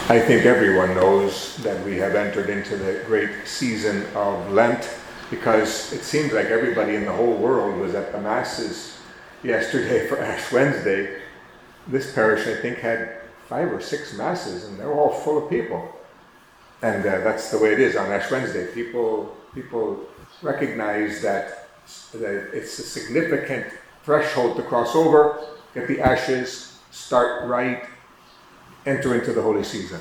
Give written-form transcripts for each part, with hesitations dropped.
I think everyone knows that we have entered into the great season of Lent, because it seems like everybody in the whole world was at the masses yesterday for Ash Wednesday. This parish, I think, had 5 or 6 masses, and they're all full of people. And that's the way it is on Ash Wednesday. People recognize that it's a significant threshold to cross over, get the ashes, start right, enter into the holy season.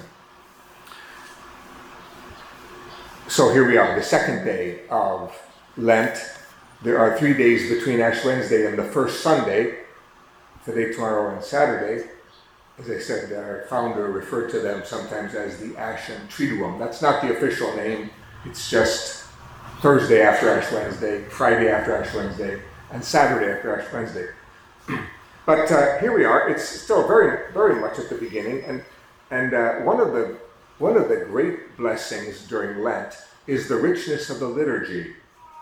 So here we are, the second day of Lent. There are 3 days between Ash Wednesday and the first Sunday, today, tomorrow, and Saturday. As I said, our founder referred to them sometimes as the Ashen Triduum. That's not the official name. It's just Thursday after Ash Wednesday, Friday after Ash Wednesday, and Saturday after Ash Wednesday. But here we are. It's still very, very much at the beginning, and one of the great blessings during Lent is the richness of the liturgy.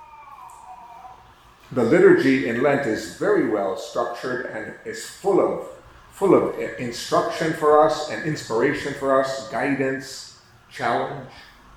The liturgy in Lent is very well structured and is full of instruction for us and inspiration for us, guidance, challenge.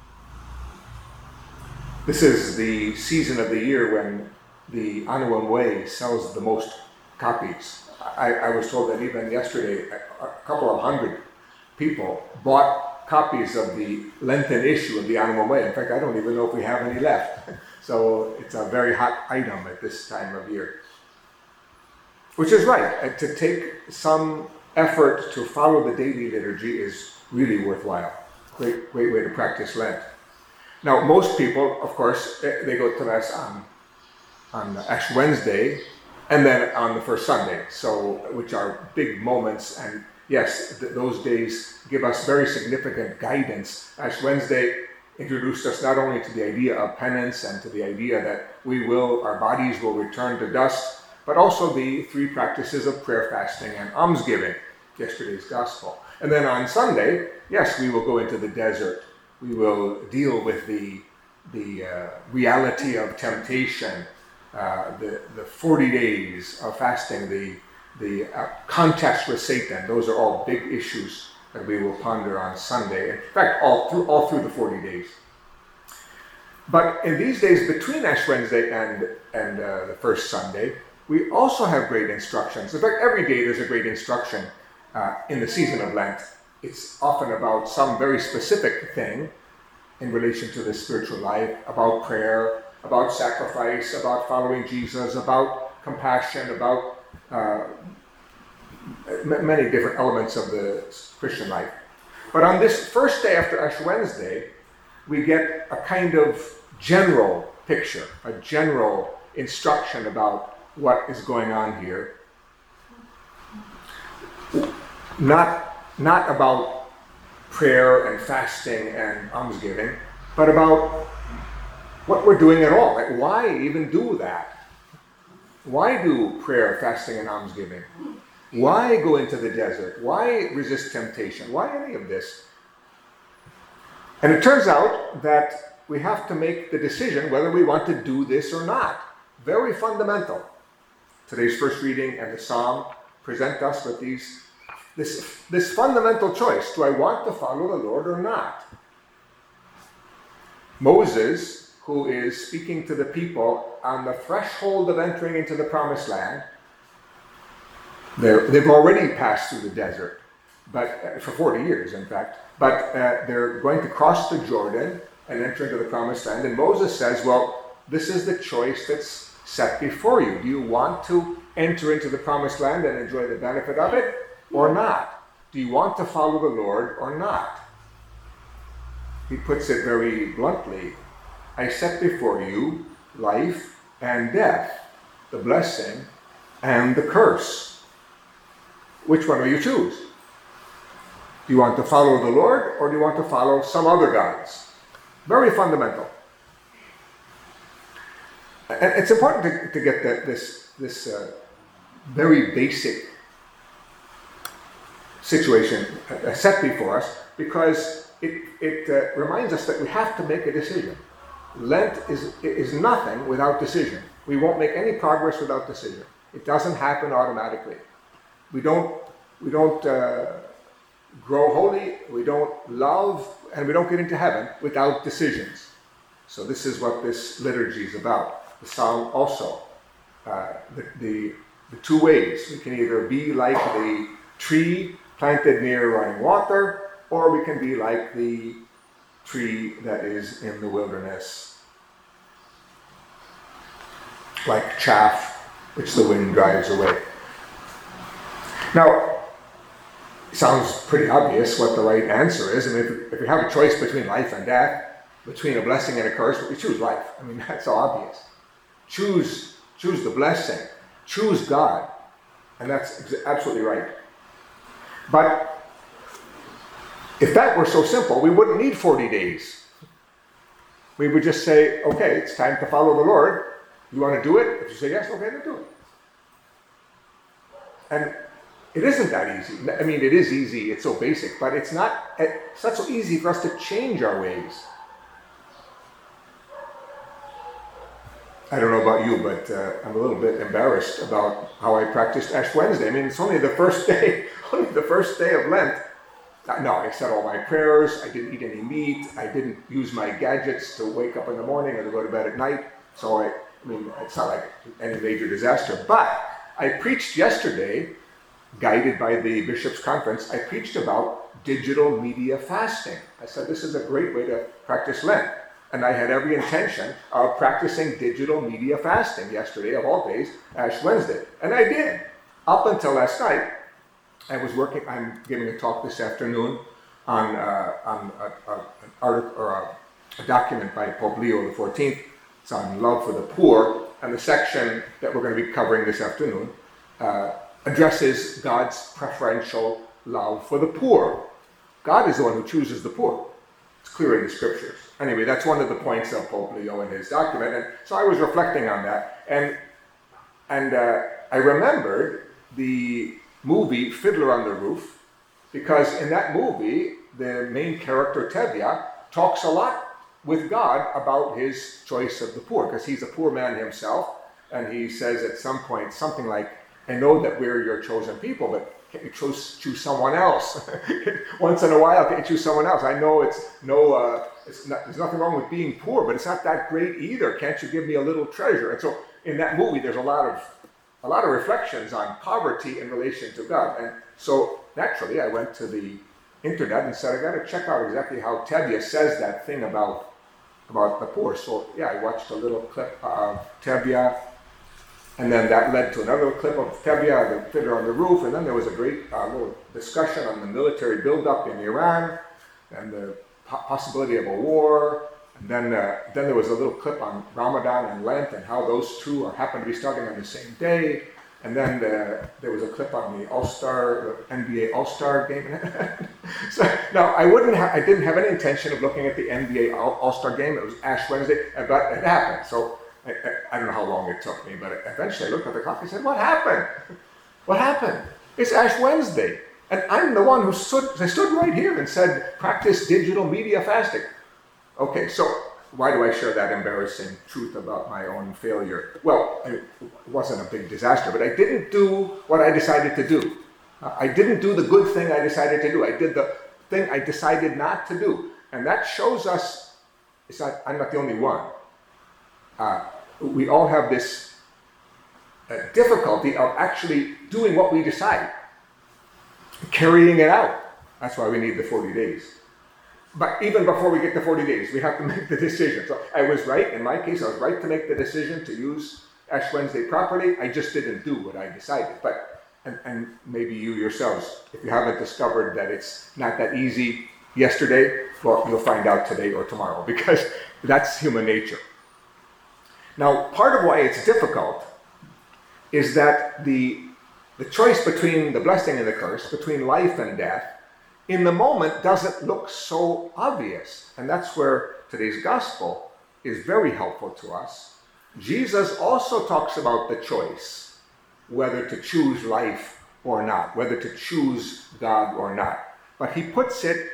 This is the season of the year when the Annual Way sells the most copies. I was told that even yesterday, a couple of hundred people bought copies of the Lenten issue of the Annual Way. In fact, I don't even know if we have any left. So it's a very hot item at this time of year. Which is right. To take some effort to follow the daily liturgy is really worthwhile. Great way to practice Lent. Now, most people, of course, they go to Mass on Ash Wednesday and then on the first Sunday, which are big moments. And yes, those days give us very significant guidance. Ash Wednesday introduced us not only to the idea of penance and to the idea that our bodies will return to dust, but also the 3 practices of prayer, fasting, and almsgiving, yesterday's gospel. And then on Sunday, yes, we will go into the desert. We will deal with the reality of temptation, the 40 days of fasting, the contest with Satan. Those are all big issues that we will ponder on Sunday. In fact, all through the 40 days. But in these days between Ash Wednesday and the first Sunday, we also have great instructions. In fact, every day there's a great instruction in the season of Lent. It's often about some very specific thing in relation to the spiritual life, about prayer, about sacrifice, about following Jesus, about compassion, about many different elements of the Christian life. But on this first day after Ash Wednesday, we get a kind of general picture, a general instruction about what is going on here. Not about prayer and fasting and almsgiving, but about what we're doing at all. Like, why even do that? Why do prayer, fasting, and almsgiving? Why go into the desert? Why resist temptation? Why any of this? And it turns out that we have to make the decision whether we want to do this or not. Very fundamental. Today's first reading and the Psalm present us with this fundamental choice. Do I want to follow the Lord or not? Moses, who is speaking to the people on the threshold of entering into the Promised Land, they've already passed through the desert, but for 40 years, in fact. But they're going to cross the Jordan and enter into the Promised Land. And Moses says, well, this is the choice that's set before you. Do you want to enter into the Promised Land and enjoy the benefit of it or not? Do you want to follow the Lord or not? He puts it very bluntly. I set before you life and death, the blessing and the curse. Which one will you choose? Do you want to follow the Lord or do you want to follow some other gods? Very fundamental. And it's important to get this very basic situation set before us, because it reminds us that we have to make a decision. Lent is nothing without decision. We won't make any progress without decision. It doesn't happen automatically. We don't grow holy, we don't love, and we don't get into heaven without decisions. So this is what this liturgy is about. The psalm also, the two ways. We can either be like the tree planted near running water, or we can be like the tree that is in the wilderness, like chaff which the wind drives away. Now, it sounds pretty obvious what the right answer is. I mean, if you have a choice between life and death, between a blessing and a curse, we choose life. I mean, that's so obvious. Choose the blessing. Choose God. And that's absolutely right. But if that were so simple, we wouldn't need 40 days. We would just say, okay, it's time to follow the Lord. You want to do it? If you say yes, okay, then do it. And it isn't that easy. I mean, it is easy, it's so basic, but it's not so easy for us to change our ways. I don't know about you, but I'm a little bit embarrassed about how I practiced Ash Wednesday. I mean, it's only the first day of Lent. No, I said all my prayers, I didn't eat any meat, I didn't use my gadgets to wake up in the morning or to go to bed at night. So I mean, it's not like any major disaster. But I preached yesterday, guided by the Bishops' Conference, I preached about digital media fasting. I said this is a great way to practice Lent. And I had every intention of practicing digital media fasting yesterday, of all days, Ash Wednesday. And I did. Up until last night, I'm giving a talk this afternoon on a document by Pope Leo XIV. It's on love for the poor. And the section that we're going to be covering this afternoon addresses God's preferential love for the poor. God is the one who chooses the poor. It's clear in the scriptures. Anyway, that's one of the points of Pope Leo in his document. And so I was reflecting on that. And I remembered the movie Fiddler on the Roof, because in that movie, the main character, Tevye, talks a lot with God about his choice of the poor, because he's a poor man himself. And he says at some point something like, I know that we're your chosen people, but can't you choose someone else? Once in a while, can't you choose someone else? I know there's nothing wrong with being poor, but it's not that great either. Can't you give me a little treasure? And so in that movie, there's a lot of reflections on poverty in relation to God. And so naturally, I went to the internet and said, I got to check out exactly how Tevye says that thing about the poor. So yeah, I watched a little clip of Tevye. And then that led to another clip of Tevye, the Fiddler on the Roof, and then there was a great little discussion on the military buildup in Iran and the possibility of a war. And then there was a little clip on Ramadan and Lent and how those two happen to be starting on the same day. And then there was a clip on the NBA All-Star game. So now I didn't have any intention of looking at the NBA All-Star game. It was Ash Wednesday, but it happened. So I don't know how long it took me, but eventually I looked at the clock and said, what happened? What happened? It's Ash Wednesday. And I'm the one who stood right here and said, practice digital media fasting. Okay, so why do I share that embarrassing truth about my own failure? Well, it wasn't a big disaster, but I didn't do what I decided to do. I didn't do the good thing I decided to do. I did the thing I decided not to do. And that shows us, I'm not the only one. We all have this difficulty of actually doing what we decide, carrying it out. That's why we need the 40 days. But even before we get to 40 days, we have to make the decision. So I was right, in my case, I was right to make the decision to use Ash Wednesday properly. I just didn't do what I decided. But and maybe you yourselves, if you haven't discovered that it's not that easy yesterday, well, you'll find out today or tomorrow, because that's human nature. Now, part of why it's difficult is that the choice between the blessing and the curse, between life and death, in the moment doesn't look so obvious. And that's where today's gospel is very helpful to us. Jesus also talks about the choice, whether to choose life or not, whether to choose God or not. But he puts it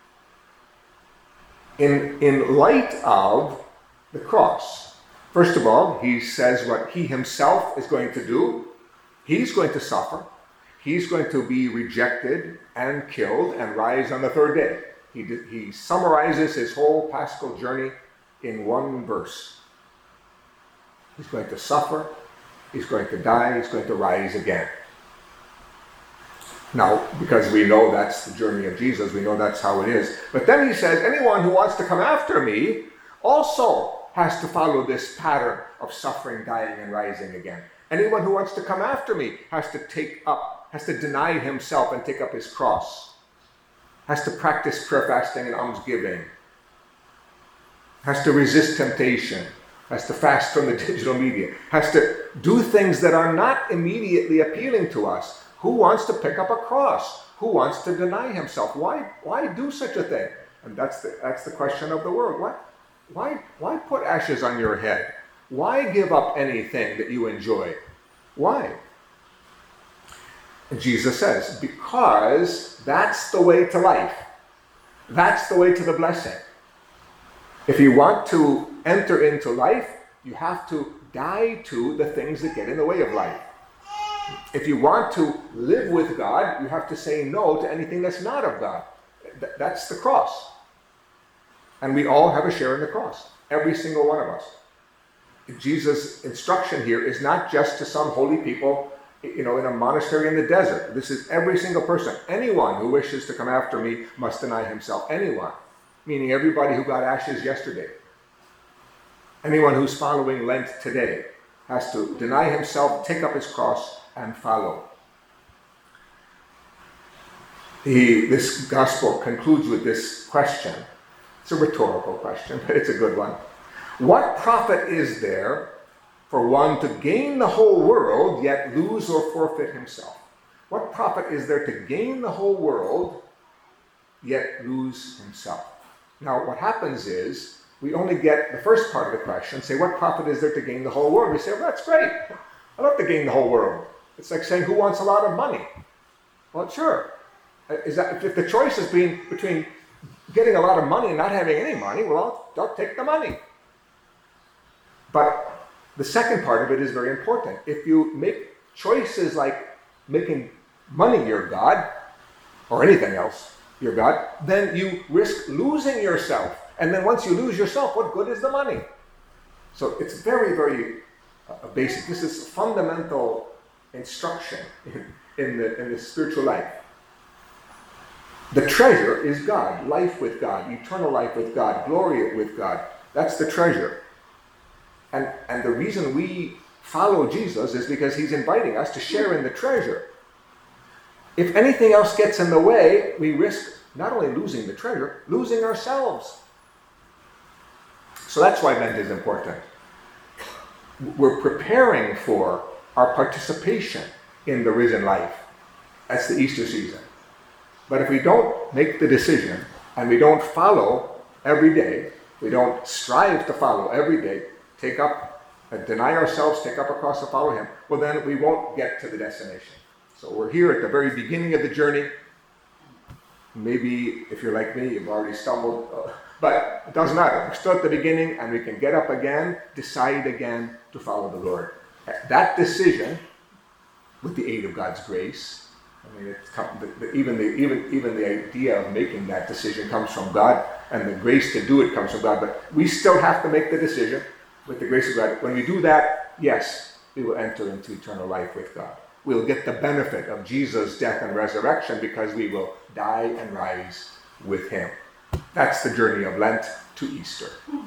in light of the cross. First of all, he says what he himself is going to do. He's going to suffer. he's going to be rejected and killed and rise on the third day. He summarizes his whole Paschal journey in one verse. He's going to suffer, he's going to die, he's going to rise again. Now, because we know that's the journey of Jesus, we know that's how it is. But then he says, anyone who wants to come after me also has to follow this pattern of suffering, dying, and rising again. Anyone who wants to come after me has to deny himself and take up his cross, has to practice prayer, fasting, and almsgiving, has to resist temptation, has to fast from the digital media, has to do things that are not immediately appealing to us. Who wants to pick up a cross? Who wants to deny himself? Why do such a thing? And that's the question of the world. Why put ashes on your head? Why give up anything that you enjoy? Why? And Jesus says, because that's the way to life. That's the way to the blessing. If you want to enter into life, you have to die to the things that get in the way of life. If you want to live with God, you have to say no to anything that's not of God. That's the cross. And we all have a share in the cross. Every single one of us. Jesus' instruction here is not just to some holy people, in a monastery in the desert. This is every single person. Anyone who wishes to come after me must deny himself. Anyone. Meaning everybody who got ashes yesterday. Anyone who's following Lent today has to deny himself, take up his cross, and follow. This gospel concludes with this question. It's a rhetorical question, but it's a good one. What profit is there for one to gain the whole world, yet lose or forfeit himself? What profit is there to gain the whole world, yet lose himself? Now, what happens is, we only get the first part of the question, say, what profit is there to gain the whole world? We say, well, that's great. I'd love to gain the whole world. It's like saying, who wants a lot of money? Well, sure. If the choice is between getting a lot of money and not having any money, well, I'll take the money. But the second part of it is very important. If you make choices like making money your God, or anything else your God, then you risk losing yourself. And then once you lose yourself, what good is the money? So it's very, very basic. This is fundamental instruction in the spiritual life. The treasure is God, life with God, eternal life with God, glory with God. That's the treasure. And the reason we follow Jesus is because he's inviting us to share in the treasure. If anything else gets in the way, we risk not only losing the treasure, losing ourselves. So that's why Lent is important. We're preparing for our participation in the risen life. That's the Easter season. But if we don't make the decision, and we don't follow every day, we don't strive to follow every day, deny ourselves, take up a cross to follow him, well then we won't get to the destination. So we're here at the very beginning of the journey. Maybe if you're like me, you've already stumbled, but it doesn't matter. We're still at the beginning and we can get up again, decide again to follow the Lord. That decision, with the aid of God's grace, even the idea of making that decision comes from God, and the grace to do it comes from God, but we still have to make the decision with the grace of God. When we do that, yes, we will enter into eternal life with God. We'll get the benefit of Jesus' death and resurrection because we will die and rise with him. That's the journey of Lent to Easter.